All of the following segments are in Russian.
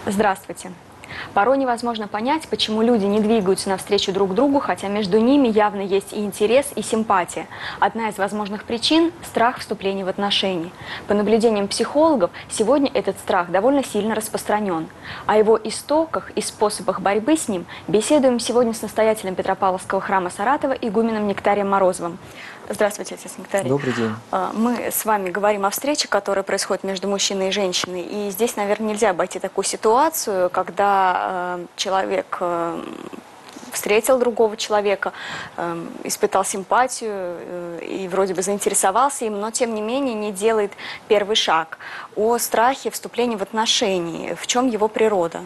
Здравствуйте. Порой невозможно понять, почему люди не двигаются навстречу друг другу, хотя между ними явно есть и интерес, и симпатия. Одна из возможных причин – страх вступления в отношения. По наблюдениям психологов, сегодня этот страх довольно сильно распространен. О его истоках и способах борьбы с ним беседуем сегодня с настоятелем Петропавловского храма Саратова игуменом Нектарием Морозовым. Здравствуйте, отец Нектарий. Добрый день. Мы с вами говорим о встрече, которая происходит между мужчиной и женщиной. И здесь, наверное, нельзя обойти такую ситуацию, когда человек встретил другого человека, испытал симпатию и вроде бы заинтересовался им, но тем не менее не делает первый шаг. О страхе вступления в отношения. В чем его природа?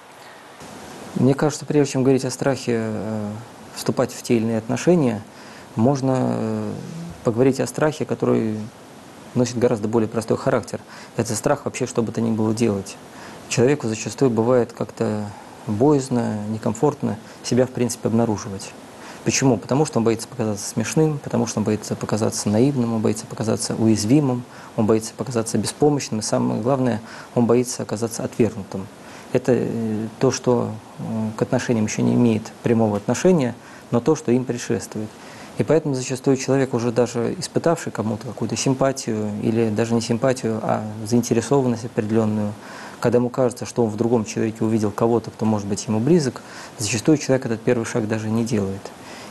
Мне кажется, прежде чем говорить о страхе вступать в те или иные отношения, можно поговорить о страхе, который носит гораздо более простой характер. Это страх вообще, что бы то ни было делать. Человеку зачастую бывает как-то боязно, некомфортно себя, в принципе, обнаруживать. Почему? Потому что он боится показаться смешным, потому что он боится показаться наивным, он боится показаться уязвимым, он боится показаться беспомощным, и самое главное, он боится оказаться отвергнутым. Это то, что к отношениям еще не имеет прямого отношения, но то, что им предшествует. И поэтому зачастую человек, уже даже испытавший кому-то какую-то симпатию, или даже не симпатию, а заинтересованность определенную, когда ему кажется, что он в другом человеке увидел кого-то, кто может быть ему близок, зачастую человек этот первый шаг даже не делает.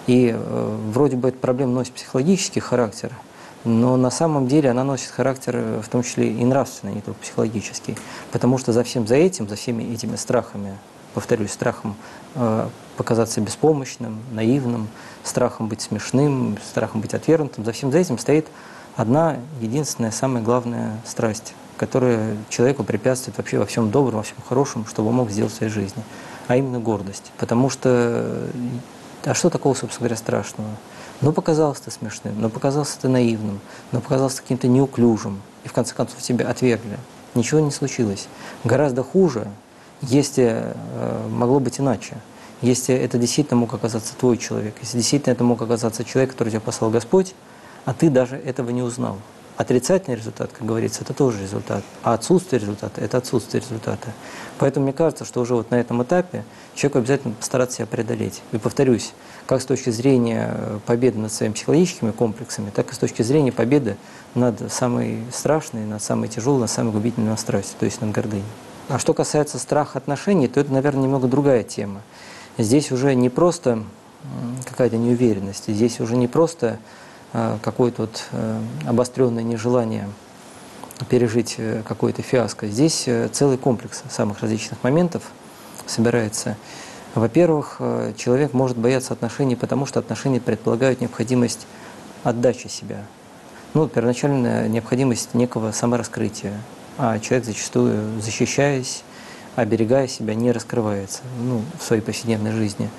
И вроде бы эта проблема носит психологический характер, но на самом деле она носит характер в том числе и нравственный, не только психологический. Потому что за всеми этими страхами, повторюсь, страхом показаться беспомощным, наивным, страхом быть смешным, страхом быть отвергнутым, за всем этим стоит одна единственная, самая главная страсть, которая человеку препятствует вообще во всем добром, во всем хорошем, что он мог сделать в своей жизни, а именно гордость. Потому что, а что такого, собственно говоря, страшного? Ну, показался ты смешным, ну, показался ты наивным, ну, показался каким-то неуклюжим, и в конце концов тебя отвергли. Ничего не случилось. Гораздо хуже, если могло быть иначе. Если это действительно мог оказаться твой человек, если действительно это мог оказаться человек, который тебя послал Господь, а ты даже этого не узнал. Отрицательный результат, как говорится, это тоже результат, а отсутствие результата – это отсутствие результата. Поэтому мне кажется, что уже вот на этом этапе человеку обязательно постараться себя преодолеть. И повторюсь, как с точки зрения победы над своими психологическими комплексами, так и с точки зрения победы над самой страшной, над самой тяжелой, над самой губительной страстью, то есть над гордыней. А что касается страха отношений, то это, наверное, немного другая тема. Здесь уже не просто какая-то неуверенность, здесь уже не просто какое-то вот обостренное нежелание пережить какое-то фиаско. Здесь целый комплекс самых различных моментов собирается. Во-первых, человек может бояться отношений, потому что отношения предполагают необходимость отдачи себя. Ну, первоначальная необходимость некого самораскрытия, а человек зачастую, защищаясь, оберегая себя, не раскрывается в своей повседневной жизни.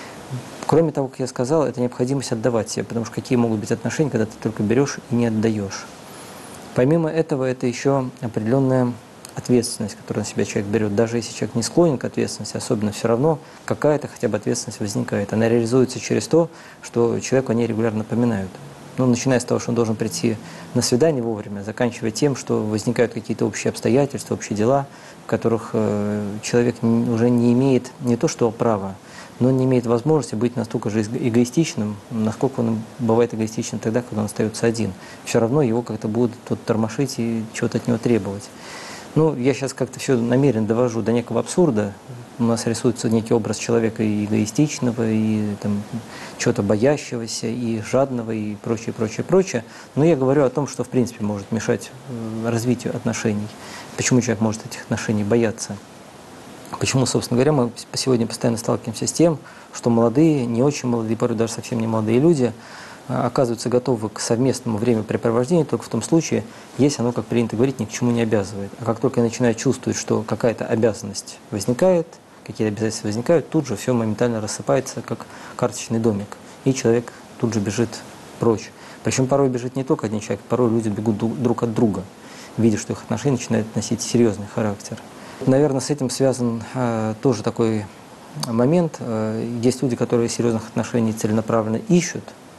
Кроме того, как я сказал, это необходимость отдавать себе, потому что какие могут быть отношения, когда ты только берешь и не отдаешь. Помимо этого, это еще определенная ответственность, которую на себя человек берет. Даже если человек не склонен к ответственности, особенно все равно какая-то хотя бы ответственность возникает. Она реализуется через то, что человеку о ней регулярно напоминают. Ну, начиная с того, что он должен прийти на свидание вовремя, заканчивая тем, что возникают какие-то общие обстоятельства, общие дела, в которых человек уже не имеет не то что права, но он не имеет возможности быть настолько же эгоистичным, насколько он бывает эгоистичным тогда, когда он остается один. Все равно его как-то будут тут тормошить и чего-то от него требовать. Ну, я сейчас как-то все намеренно довожу до некого абсурда. У нас рисуется некий образ человека и эгоистичного, и там, чего-то боящегося, и жадного, и прочее, прочее, прочее. Но я говорю о том, что в принципе может мешать развитию отношений. Почему человек может этих отношений бояться? Почему, собственно говоря, мы сегодня постоянно сталкиваемся с тем, что молодые, не очень молодые, порой даже совсем не молодые люди оказываются готовы к совместному времяпрепровождению только в том случае, если оно, как принято говорить, ни к чему не обязывает. А как только начинают чувствовать, что какая-то обязанность возникает, какие-то обязательства возникают, тут же все моментально рассыпается, как карточный домик. И человек тут же бежит прочь. Причем порой бежит не только один человек, порой люди бегут друг от друга, видя, что их отношения начинают носить серьезный характер. Наверное, с этим связан тоже такой момент. Есть люди, которые серьезных отношений целенаправленно ищут,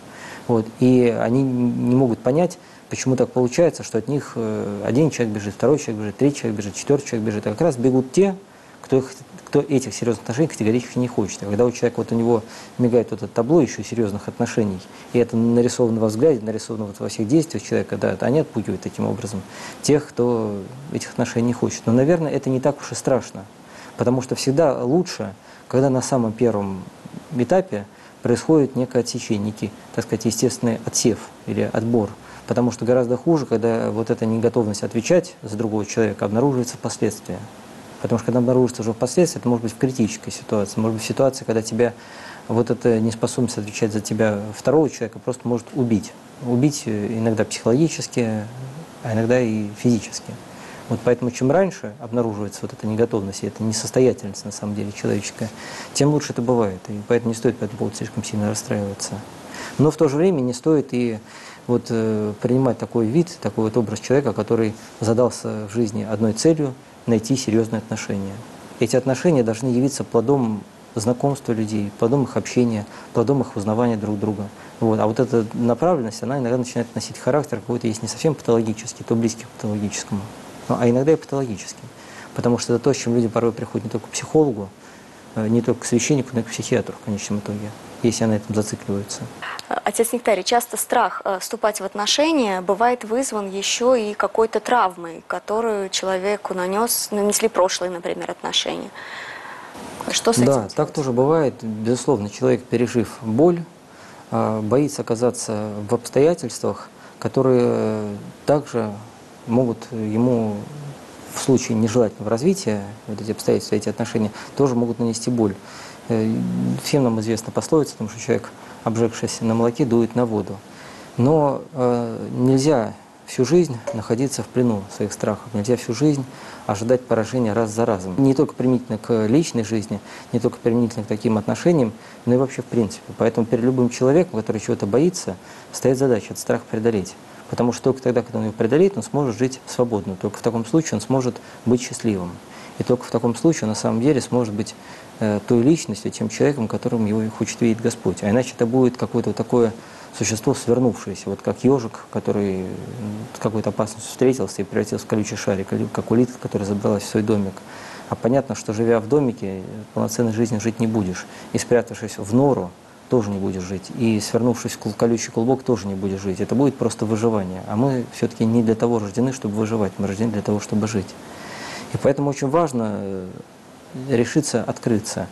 и они не могут понять, почему так получается, что от них один человек бежит, второй человек бежит, третий человек бежит, четвертый человек бежит. А как раз бегут те, кто этих серьезных отношений категорически не хочет. А когда у человека, вот у него мигает вот это табло еще серьезных отношений, и это нарисовано во взгляде, нарисовано вот во всех действиях человека, да, они отпугивают таким образом тех, кто этих отношений не хочет. Но, наверное, это не так уж и страшно, потому что всегда лучше, когда на самом первом этапе происходит некое отсечение, некий, так сказать, естественный отсев или отбор. Потому что гораздо хуже, когда вот эта неготовность отвечать за другого человека обнаруживается впоследствии. Потому что когда обнаружится уже впоследствии, это может быть в критической ситуации, может быть в ситуации, когда тебя вот эта неспособность отвечать за тебя второго человека просто может убить. Убить иногда психологически, а иногда и физически. Вот поэтому чем раньше обнаруживается вот эта неготовность, и эта несостоятельность на самом деле человеческая, тем лучше это бывает. И поэтому не стоит по этому поводу слишком сильно расстраиваться. Но в то же время не стоит и вот принимать такой вид, такой вот образ человека, который задался в жизни одной целью – найти серьезные отношения. Эти отношения должны явиться плодом знакомства людей, плодом их общения, плодом их узнавания друг друга. Вот. А вот эта направленность, она иногда начинает носить характер какой-то, есть не совсем патологический, то близкий к патологическому, а иногда и патологический. Потому что это то, с чем люди порой приходят не только к психологу, не только к священнику, но и к психиатру в конечном итоге, если они на этом зацикливаются. Отец Нектарий, часто страх вступать в отношения бывает вызван еще и какой-то травмой, которую человеку нанесли прошлые, например, отношения. Что с этим делать? Да, так тоже бывает. Безусловно, человек, пережив боль, боится оказаться в обстоятельствах, которые также могут ему в случае нежелательного развития, вот эти обстоятельства, эти отношения, тоже могут нанести боль. Всем нам известна пословица, потому что человек, обжегшись на молоке, дует на воду. Но нельзя всю жизнь находиться в плену своих страхов, нельзя всю жизнь ожидать поражения раз за разом. Не только применительно к личной жизни, не только применительно к таким отношениям, но и вообще в принципе. Поэтому перед любым человеком, который чего-то боится, стоит задача этот страх преодолеть. Потому что только тогда, когда он его преодолеет, он сможет жить свободно. Только в таком случае он сможет быть счастливым. И только в таком случае он на самом деле сможет быть той личностью, тем человеком, которым его хочет видеть Господь. А иначе это будет какое-то вот такое существо свернувшееся, вот как ежик, который с какой-то опасностью встретился и превратился в колючий шарик, или как улитка, которая забралась в свой домик. А понятно, что живя в домике, полноценной жизнью жить не будешь. И спрятавшись в нору, тоже не будешь жить. И свернувшись в колючий клубок, тоже не будешь жить. Это будет просто выживание. А мы все-таки не для того рождены, чтобы выживать. Мы рождены для того, чтобы жить. И поэтому очень важно решиться открыться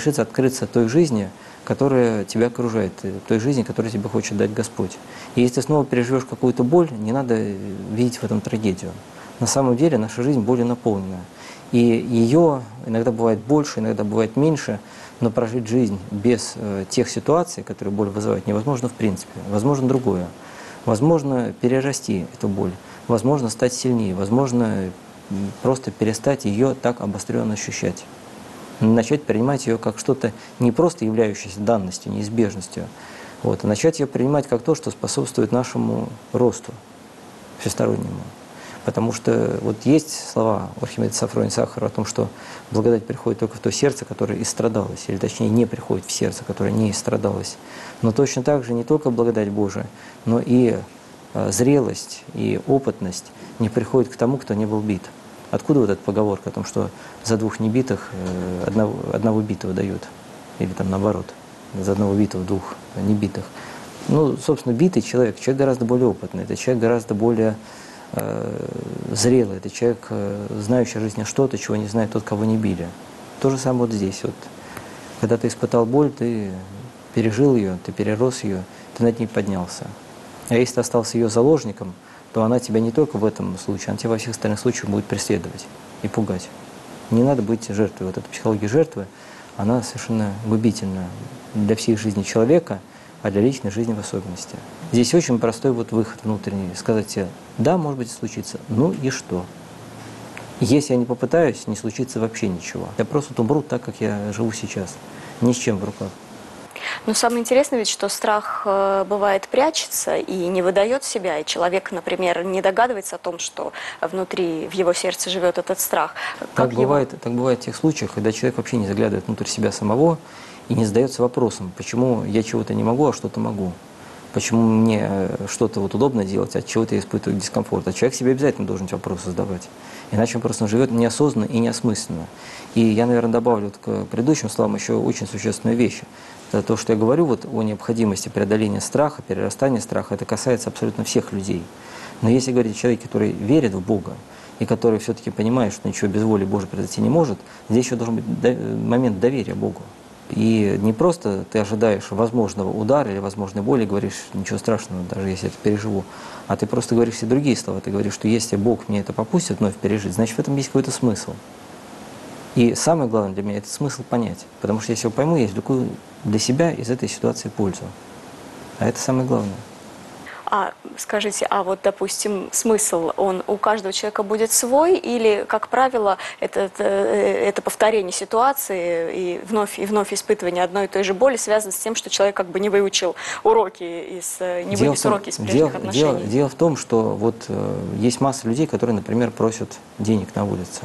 той жизни, которая тебя окружает, той жизни, которую тебе хочет дать Господь. И если ты снова переживешь какую-то боль, не надо видеть в этом трагедию. На самом деле наша жизнь более наполнена. И ее иногда бывает больше, иногда бывает меньше, но прожить жизнь без тех ситуаций, которые боль вызывают, невозможно в принципе. Возможно другое. Возможно перерасти эту боль, возможно стать сильнее, возможно просто перестать ее так обостренно ощущать. Начать принимать ее как что-то не просто являющееся данностью, неизбежностью, а начать ее принимать как то, что способствует нашему росту всестороннему. Потому что вот есть слова у Архимандрита Сафрония Сахарова о том, что благодать приходит только в то сердце, которое истрадалось, или точнее не приходит в сердце, которое не истрадалось. Но точно так же не только благодать Божия, но и зрелость и опытность не приходит к тому, кто не был бит. Откуда вот эта поговорка о том, что за двух небитых одного битого дают? Или там наоборот, за одного битого двух небитых. Ну, собственно, битый человек гораздо более опытный, это человек гораздо более зрелый, это человек, знающий о жизни что-то, чего не знает тот, кого не били. То же самое вот здесь. Вот. Когда ты испытал боль, ты пережил ее, ты перерос ее, ты над ней поднялся. А если ты остался ее заложником, то она тебя не только в этом случае, она тебя во всех остальных случаях будет преследовать и пугать. Не надо быть жертвой. Вот эта психология жертвы, она совершенно губительна для всей жизни человека, а для личной жизни в особенности. Здесь очень простой вот выход внутренний. Сказать себе, да, может быть, случится, ну и что? Если я не попытаюсь, не случится вообще ничего. Я просто умру так, как я живу сейчас, ни с чем в руках. Но самое интересное ведь, что страх бывает прячется и не выдает себя, и человек, например, не догадывается о том, что внутри, в его сердце живет этот страх. Так бывает в тех случаях, когда человек вообще не заглядывает внутрь себя самого и не задается вопросом, почему я чего-то не могу, а что-то могу. почему мне что-то вот удобно делать, от чего-то я испытываю дискомфорт. А человек себе обязательно должен эти вопросы задавать. Иначе он просто живет неосознанно и неосмысленно. И я, наверное, добавлю вот к предыдущим словам еще очень существенную вещь. Это то, что я говорю вот о необходимости преодоления страха, перерастания страха, это касается абсолютно всех людей. Но если говорить о человеке, который верит в Бога, и который все-таки понимает, что ничего без воли Божьей произойти не может, здесь еще должен быть момент доверия Богу. И не просто ты ожидаешь возможного удара или возможной боли, и говоришь, ничего страшного, даже если это переживу, а ты просто говоришь все другие слова. Ты говоришь, что если Бог мне это попустит вновь пережить, значит в этом есть какой-то смысл. И самое главное для меня – это смысл понять. Потому что если я его пойму, я извлеку для себя из этой ситуации пользу. А это самое главное. А скажите, а вот, допустим, смысл, он у каждого человека будет свой, или, как правило, это повторение ситуации и вновь испытывание одной и той же боли связано с тем, что человек как бы не выучил уроки не вынес уроки из прежних отношений? Дело в том, что вот есть масса людей, которые, например, просят денег на улице.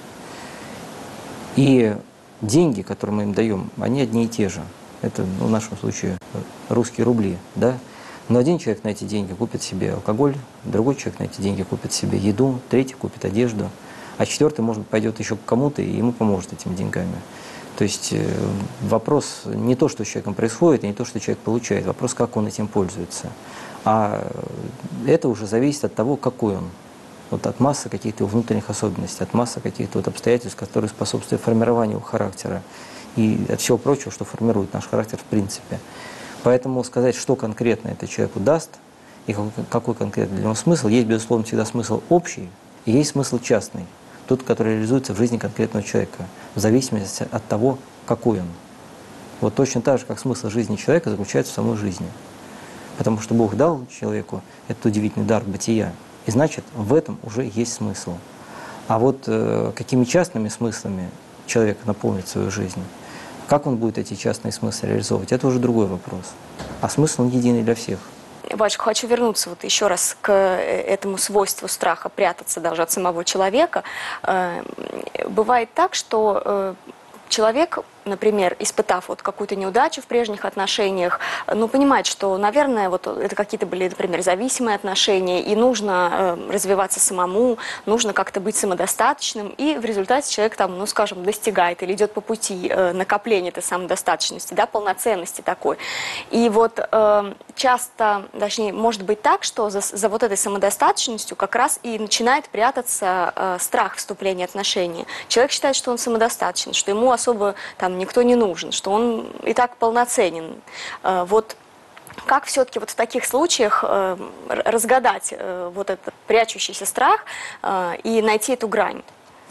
И деньги, которые мы им даем, они одни и те же. Это, ну, в нашем случае, русские рубли, да? Но один человек на эти деньги купит себе алкоголь, другой человек на эти деньги купит себе еду, третий купит одежду, а четвертый, может быть, пойдет еще к кому-то и ему поможет этими деньгами. То есть вопрос не то, что с человеком происходит, и не то, что человек получает, вопрос, как он этим пользуется. А это уже зависит от того, какой он. Вот от массы каких-то внутренних особенностей, от массы каких-то вот обстоятельств, которые способствуют формированию его характера и от всего прочего, что формирует наш характер в принципе. Поэтому сказать, что конкретно это человеку даст и какой конкретно для него смысл, есть, безусловно, всегда смысл общий и есть смысл частный, тот, который реализуется в жизни конкретного человека, в зависимости от того, какой он. Вот точно так же, как смысл жизни человека заключается в самой жизни. Потому что Бог дал человеку этот удивительный дар бытия, и значит, в этом уже есть смысл. А вот какими частными смыслами человек наполнит свою жизнь, как он будет эти частные смыслы реализовывать, это уже другой вопрос. А смысл он единый для всех. Батюшка, хочу вернуться вот еще раз к этому свойству страха прятаться даже от самого человека. Бывает так, что человек, например, испытав вот какую-то неудачу в прежних отношениях, ну, понимает, что, наверное, вот это какие-то были, например, зависимые отношения, и нужно развиваться самому, нужно как-то быть самодостаточным, и в результате человек там, ну, скажем, достигает или идет по пути накопления этой самодостаточности, да, полноценности такой. И вот часто, точнее, может быть так, что за вот этой самодостаточностью как раз и начинает прятаться страх вступления в отношения. Человек считает, что он самодостаточен, что ему особо там никто не нужен, что он и так полноценен. Вот как все-таки вот в таких случаях разгадать вот этот прячущийся страх и найти эту грань?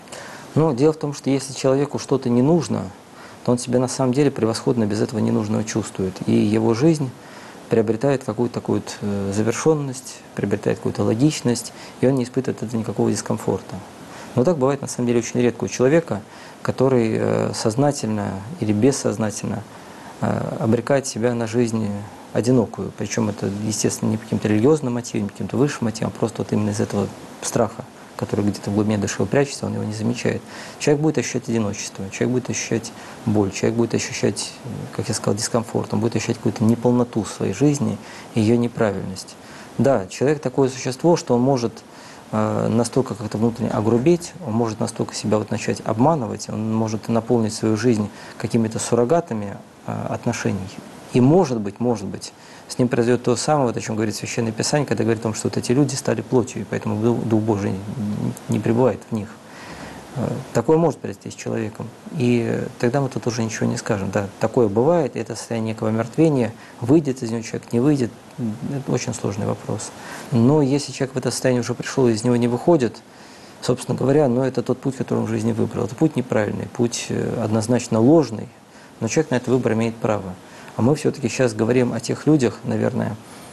Ну, дело в том, что если человеку что-то не нужно, то он себя на самом деле превосходно без этого ненужного чувствует. И его жизнь приобретает какую-то такую вот завершенность, приобретает какую-то логичность, и он не испытывает от этого никакого дискомфорта. Но так бывает на самом деле очень редко у человека, который сознательно или бессознательно обрекает себя на жизнь одинокую. Причем это, естественно, не по каким-то религиозным мотивам, не по каким-то высшим мотивам, а просто вот именно из этого страха, который где-то в глубине души прячется, он его не замечает. Человек будет ощущать одиночество, человек будет ощущать боль, человек будет ощущать, как я сказал, дискомфорт, он будет ощущать какую-то неполноту в своей жизни и ее неправильность. Да, человек такое существо, что он может настолько как-то внутренне огрубеть, он может настолько себя вот начать обманывать, он может наполнить свою жизнь какими-то суррогатами отношений. И может быть, с ним произойдет то самое, вот о чем говорит Священное Писание, когда говорит о том, что вот эти люди стали плотью, и поэтому Дух Божий не пребывает в них. Такое может произойти с человеком. И тогда мы тут уже ничего не скажем. Да, такое бывает, это состояние некого омертвения. Выйдет из него человек, не выйдет, это очень сложный вопрос. Но если человек в это состояние уже пришел и из него не выходит, собственно говоря, ну, это тот путь, который он в жизни выбрал. Это путь неправильный, путь однозначно ложный, но человек на этот выбор имеет право. А мы все-таки сейчас говорим о тех людях, наверное,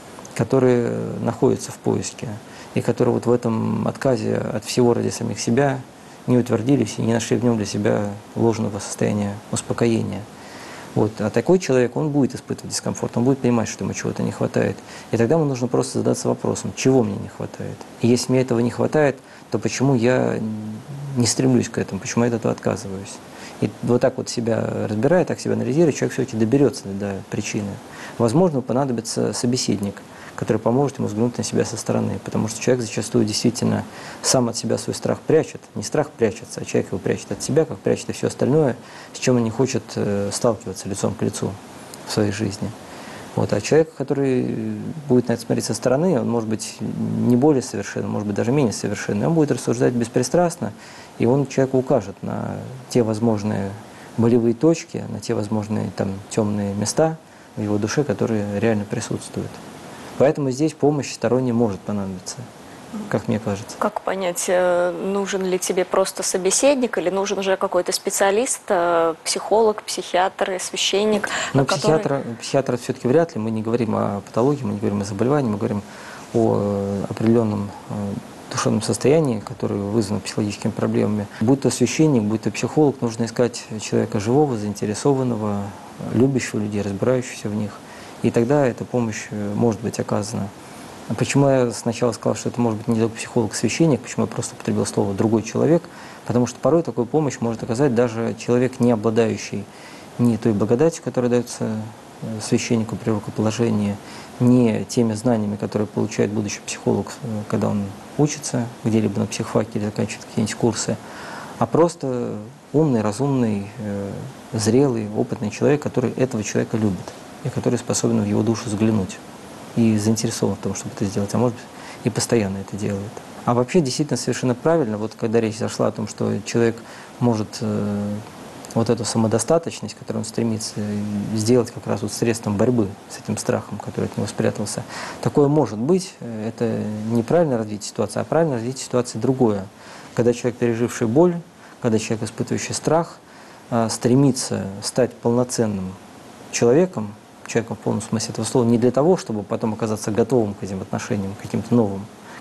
которые находятся в поиске, и которые вот в этом отказе от всего ради самих себя не утвердились и не нашли в нем для себя ложного состояния успокоения. Вот. А такой человек, он будет испытывать дискомфорт, он будет понимать, что ему чего-то не хватает. И тогда ему нужно просто задаться вопросом, чего мне не хватает. И если мне этого не хватает, то почему я не стремлюсь к этому, почему я от этого отказываюсь. И вот так вот себя разбирая, так себя анализируя, человек все-таки доберется до причины. Возможно, понадобится собеседник, который поможет ему взглянуть на себя со стороны, потому что человек зачастую действительно сам от себя свой страх прячет. Не страх прячется, а человек его прячет от себя, как прячет и все остальное, с чем он не хочет сталкиваться лицом к лицу в своей жизни. Вот. А человек, который будет на это смотреть со стороны, он может быть не более совершенный, может быть даже менее совершенный, он будет рассуждать беспристрастно, и он человеку укажет на те возможные болевые точки, на те возможные там темные места в его душе, которые реально присутствуют. Поэтому здесь помощь сторонняя может понадобиться, как мне кажется. Как понять, нужен ли тебе просто собеседник или нужен уже какой-то специалист, психолог, психиатр, священник? Но психиатра все-таки вряд ли. Мы не говорим о патологии, мы не говорим о заболевании, мы говорим о определенном душевном состоянии, которое вызвано психологическими проблемами. Будь то священник, будь то психолог, нужно искать человека живого, заинтересованного, любящего людей, разбирающегося в них. И тогда эта помощь может быть оказана. Почему я сначала сказал, что это может быть не только психолог, а священник, почему я просто употребил слово «другой человек», потому что порой такую помощь может оказать даже человек, не обладающий ни той благодатью, которая дается священнику при рукоположении, не теми знаниями, которые получает будущий психолог, когда он учится где-либо на психфаке или заканчивает какие-нибудь курсы, а просто умный, разумный, зрелый, опытный человек, который этого человека любит и который способен в его душу взглянуть и заинтересован в том, чтобы это сделать, а может быть и постоянно это делает. А вообще действительно совершенно правильно, вот когда речь зашла о том, что человек может вот эту самодостаточность, которую он стремится сделать как раз вот средством борьбы с этим страхом, который от него спрятался, такое может быть, это неправильное развитие ситуации, а правильное развитие ситуации другое. Когда человек, переживший боль, когда человек, испытывающий страх, стремится стать полноценным человеком в полном смысле этого слова, не для того, чтобы потом оказаться готовым к этим отношениям, каким-то новым,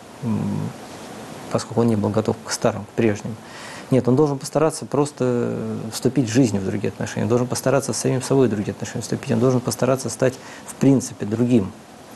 поскольку он не был готов к старым, к прежним. Нет, он должен постараться просто вступить в жизнь в другие отношения, он должен постараться с самим собой в другие отношения вступить, он должен постараться стать в принципе другим.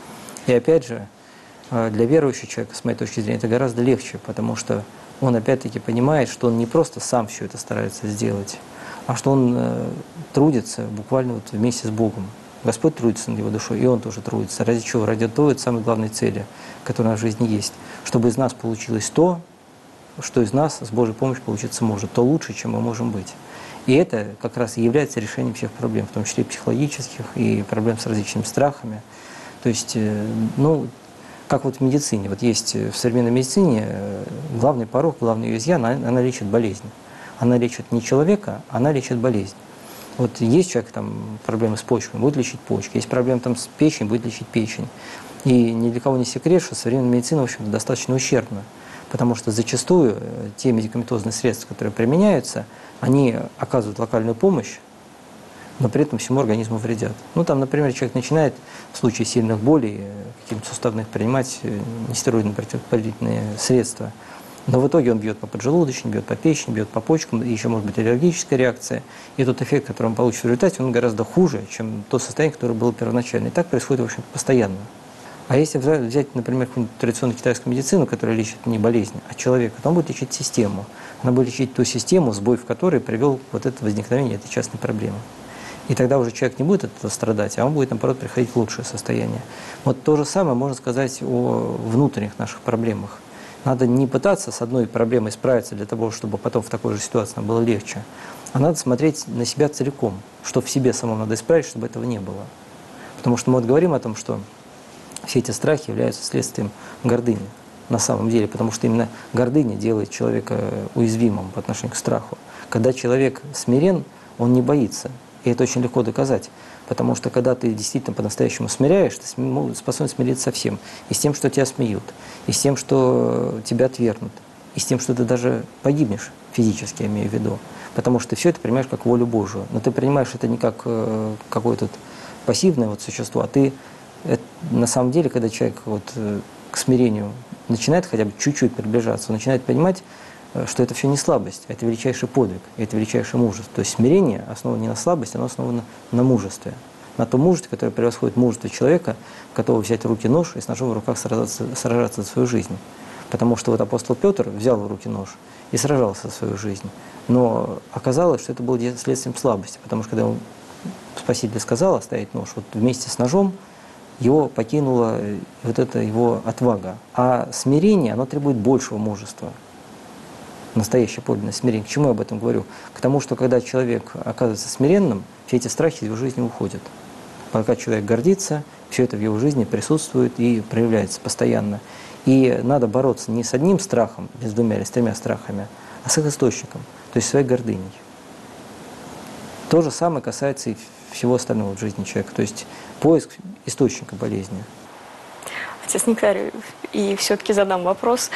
И опять же, для верующего человека, с моей точки зрения, это гораздо легче, потому что он опять-таки понимает, что он не просто сам все это старается сделать, а что он трудится буквально вот вместе с Богом. Господь трудится над его душой, и он тоже трудится. Ради чего? Ради той самой главной цели, которая в жизни есть. Чтобы из нас получилось то, что из нас с Божьей помощью получиться может, то лучше, чем мы можем быть. И это как раз и является решением всех проблем, в том числе и психологических, и проблем с различными страхами. То есть, ну, как вот в медицине. Вот есть в современной медицине главный порог, главный ее изъян, она лечит болезнь. Она лечит не человека, она лечит болезнь. Вот есть человек, там, проблемы с почками, будет лечить почки. Есть проблемы там, с печенью, будет лечить печень. И ни для кого не секрет, что современная медицина, в общем-то, достаточно ущербна. Потому что зачастую те медикаментозные средства, которые применяются, они оказывают локальную помощь, но при этом всему организму вредят. Ну, там, например, человек начинает в случае сильных болей, каких-то суставных, принимать нестероидные противовоспалительные средства. Но в итоге он бьет по поджелудочной, бьет по печени, бьет по почкам, и еще может быть аллергическая реакция. И тот эффект, который он получит в результате, он гораздо хуже, чем то состояние, которое было первоначально. И так происходит, в общем, постоянно. А если взять, например, какую-нибудь традиционную китайскую медицину, которая лечит не болезнь, а человека, то она будет лечить систему. Она будет лечить ту систему, сбой в которой привел вот это возникновение этой частной проблемы. И тогда уже человек не будет от этого страдать, а он будет, наоборот, приходить в лучшее состояние. Вот то же самое можно сказать о внутренних наших проблемах. Надо не пытаться с одной проблемой справиться для того, чтобы потом в такой же ситуации нам было легче, а надо смотреть на себя целиком, что в себе самом надо исправить, чтобы этого не было. Потому что мы вот говорим о том, что все эти страхи являются следствием гордыни на самом деле, потому что именно гордыня делает человека уязвимым по отношению к страху. Когда человек смирен, он не боится. И это очень легко доказать. Потому что когда ты действительно по-настоящему смиряешь, ты способен смириться со всем. И с тем, что тебя смеют, и с тем, что тебя отвергнут, и с тем, что ты даже погибнешь физически, я имею в виду. Потому что ты все это принимаешь как волю Божию. Но ты принимаешь это не как какое-то пассивное вот существо, а ты на самом деле, когда человек вот к смирению начинает хотя бы чуть-чуть приближаться, он начинает понимать, что это все не слабость, а это величайший подвиг, это величайшее мужество. То есть смирение основано не на слабости, оно основано на мужестве. На том мужестве, которое превосходит мужество человека, готового взять в руки нож и с ножом в руках сражаться за свою жизнь. Потому что вот апостол Петр взял в руки нож и сражался за свою жизнь. Но оказалось, что это было следствием слабости, потому что когда ему Спаситель сказал оставить нож, вот вместе с ножом его покинула вот эта его отвага. А смирение, оно требует большего мужества. Настоящее подлинное смирение. К чему я об этом говорю? К тому, что когда человек оказывается смиренным, все эти страхи из его жизни уходят. Пока человек гордится, все это в его жизни присутствует и проявляется постоянно. И надо бороться не с одним страхом, или с двумя или с тремя страхами, а с их источником, то есть своей гордыней. То же самое касается и всего остального в жизни человека, то есть поиск источника болезни. Отец Нектарий, и все-таки задам вопрос.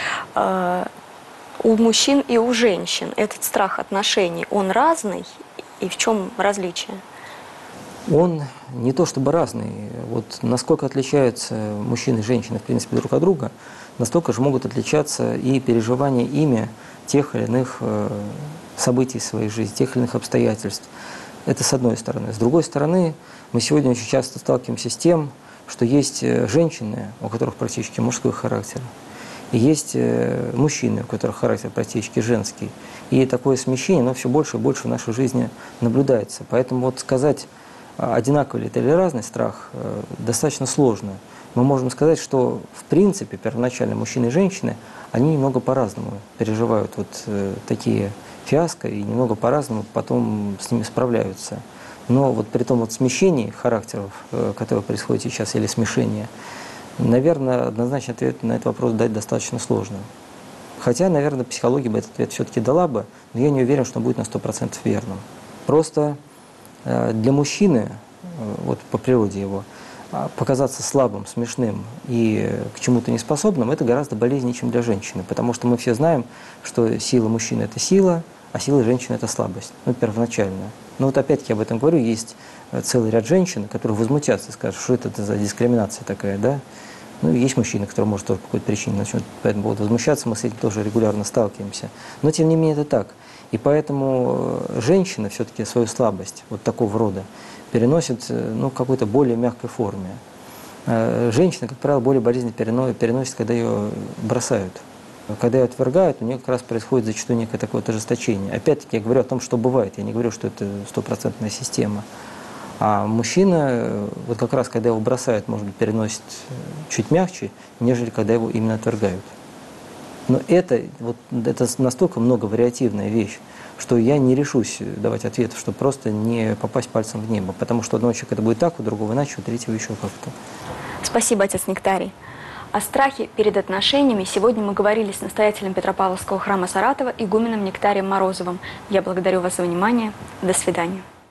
У мужчин и у женщин этот страх отношений, он разный? И в чем различие? Он не то чтобы разный. Вот насколько отличаются мужчины и женщины, в принципе, друг от друга, настолько же могут отличаться и переживания ими тех или иных событий в своей жизни, тех или иных обстоятельств. Это с одной стороны. С другой стороны, мы сегодня очень часто сталкиваемся с тем, что есть женщины, у которых практически мужской характер, и есть мужчины, у которых характер практически женский. И такое смещение, оно все больше и больше в нашей жизни наблюдается. Поэтому вот сказать, одинаковый ли это или разный страх, достаточно сложно. Мы можем сказать, что в принципе первоначально мужчины и женщины, они немного по-разному переживают вот такие фиаско и немного по-разному потом с ними справляются. Но вот при том вот смещении характеров, которое происходит сейчас, или смешение, наверное, однозначный ответ на этот вопрос дать достаточно сложно. Хотя, наверное, психология бы этот ответ все-таки дала бы, но я не уверен, что он будет на 100% верным. Просто для мужчины, вот по природе его, показаться слабым, смешным и к чему-то неспособным, это гораздо болезненнее, чем для женщины. Потому что мы все знаем, что сила мужчины – это сила, а сила женщины – это слабость. Ну, первоначально. Но вот опять-таки об этом говорю, есть целый ряд женщин, которые возмутятся и скажут, что это за дискриминация такая, да? Ну, есть мужчины, которые, может, тоже по какой-то причине начнут по этому поводу возмущаться, мы с этим тоже регулярно сталкиваемся. Но, тем не менее, это так. И поэтому женщина все-таки свою слабость вот такого рода переносит ну, в какой-то более мягкой форме. Женщина, как правило, более болезненно переносит, когда ее бросают. Когда ее отвергают, у нее как раз происходит зачастую некое такое вот ожесточение. Опять-таки, я говорю о том, что бывает. Я не говорю, что это стопроцентная система. А мужчина, вот как раз когда его бросают, может быть, переносит чуть мягче, нежели когда его именно отвергают. Но это настолько многовариативная вещь, что я не решусь давать ответ, чтобы просто не попасть пальцем в небо. Потому что у одного человека это будет так, у другого иначе, у третьего еще как-то. Спасибо, отец Нектарий. О страхе перед отношениями сегодня мы говорили с настоятелем Петропавловского храма Саратова игуменом Нектарием Морозовым. Я благодарю вас за внимание. До свидания.